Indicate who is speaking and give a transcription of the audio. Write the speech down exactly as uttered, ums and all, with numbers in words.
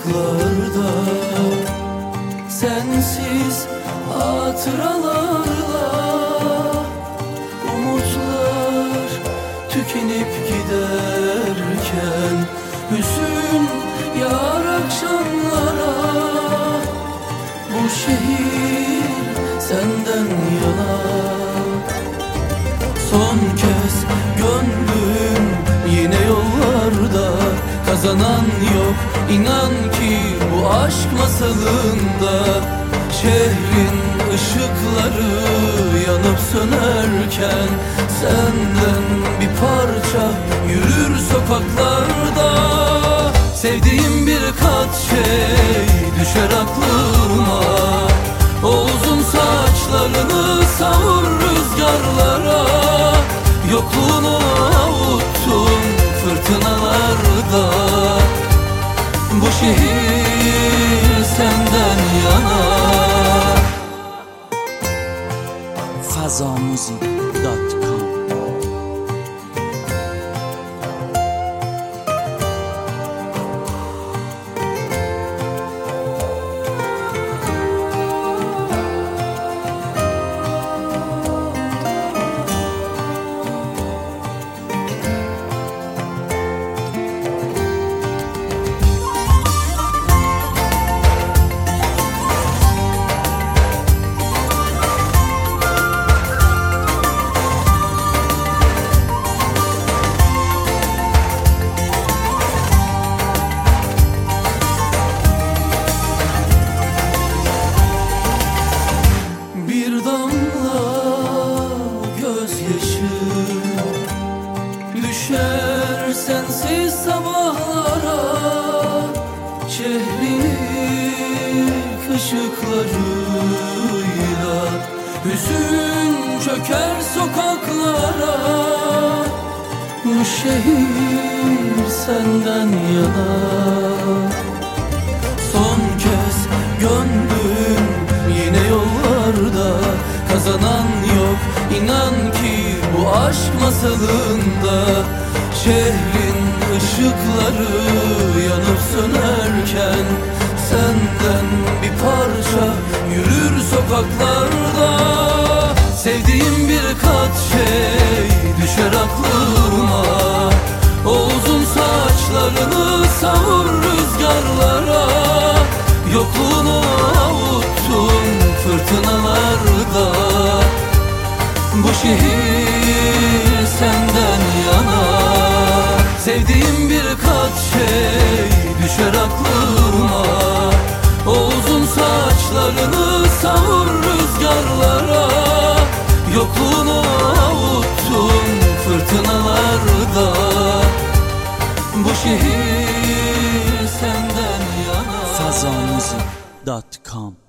Speaker 1: sokaklarda, sensiz hatıralarla umutlar tükenip giderken, hüzün yağar akşamlara. Bu şehir senden yana, son kez gönlüm yine yollarda. Kazanan yok inan ki bu aşk masalında. Şehrin ışıkları yanıp sönerken, senden bir parça yürür sokaklarda. Sevdiğim birkaç şey düşer aklıma, o uzun saçlarını savur rüzgarlara. Yokluğunu avuttun fırtınalarda, bu şehir senden yana.
Speaker 2: Fazamuzik nokta com
Speaker 1: Düşer sensiz sabahlara, şehrin ışıklarıyla. Hüzün çöker sokaklara, bu şehir senden yana. Son kez gönlüm yine yollarda. Kazanan yok inan ki bu aşk masalında. Şehrin ışıkları yanıp sönerken, senden bir parça yürür sokaklarda. Sevdiğim birkaç şey düşer aklıma, o uzun saçlarını savur rüzgarlara. Yokluğunu avuttun fırtınalarda, bu şehir senden yana. Sevdiğim birkaç şey düşer aklıma, o uzun saçlarını savur rüzgarlara. Yokluğunu avuttun fırtınalarda, bu şehir senden yana.
Speaker 2: Fazamuzik nokta com